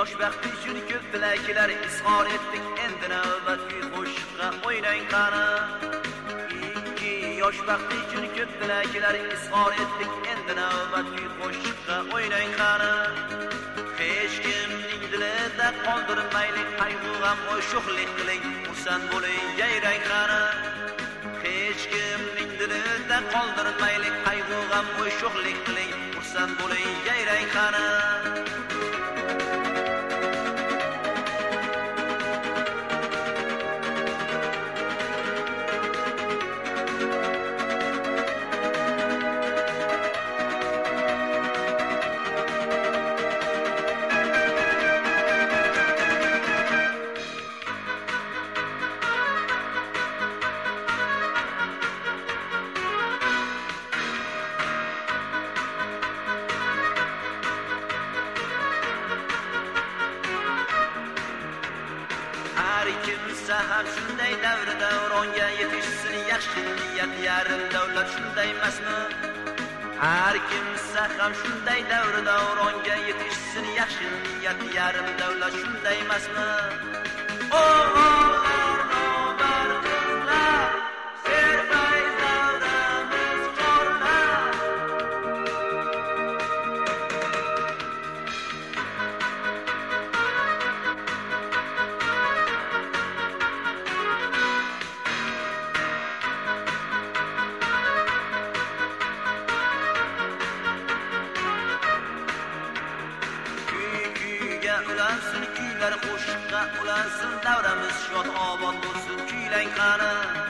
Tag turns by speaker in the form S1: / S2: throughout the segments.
S1: yosh baxti uchun ko'p tilaklar izhor etdik, endi navbat kuy qo'shiqqa o'ynang qani. Ikki yosh baxti uchun ko'p tilaklar izhor etdik, endi navbat kuy qo'shiqqa o'ynang qani. Hech kimning dilida qoldirmaylik qayg'u g'am, o'shuqlik qiling, xursand bo'ling, yayrang qani. Hech kimning dilida qoldirmaylik qayg'u g'am, o'shuqlik qiling, xursand bo'ling, yayrang qani. Ham shunday davronga yetishsin yaxshi niyat, yarim davlat shunday emasmi? Har kimsa ham shunday davronga yetishsin yaxshi niyat, yarim davlat shunday emasmi? O'g'illar, nobar qizlar, serfayz davramiz chorlar. Ulansın kuylar qo'shiqqa, ulansın davramiz shod obod bo'lsin, kuylang qani.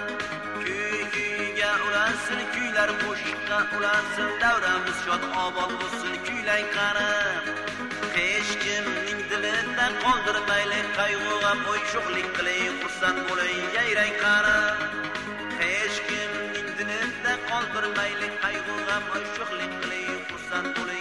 S1: Kuyga ulansın kuylar qo'shiqqa, ulansın davramiz shod obod bo'lsin, kuylang qani. Hech kimning dilidan qoldirmaylik qayg'u g'am, o'yshuqlik qiling, xursand bo'ling, yayrang qani. Hech kimning dilidan qoldirmaylik qayg'u g'am, o'yshuqlik qiling, xursand bo'ling.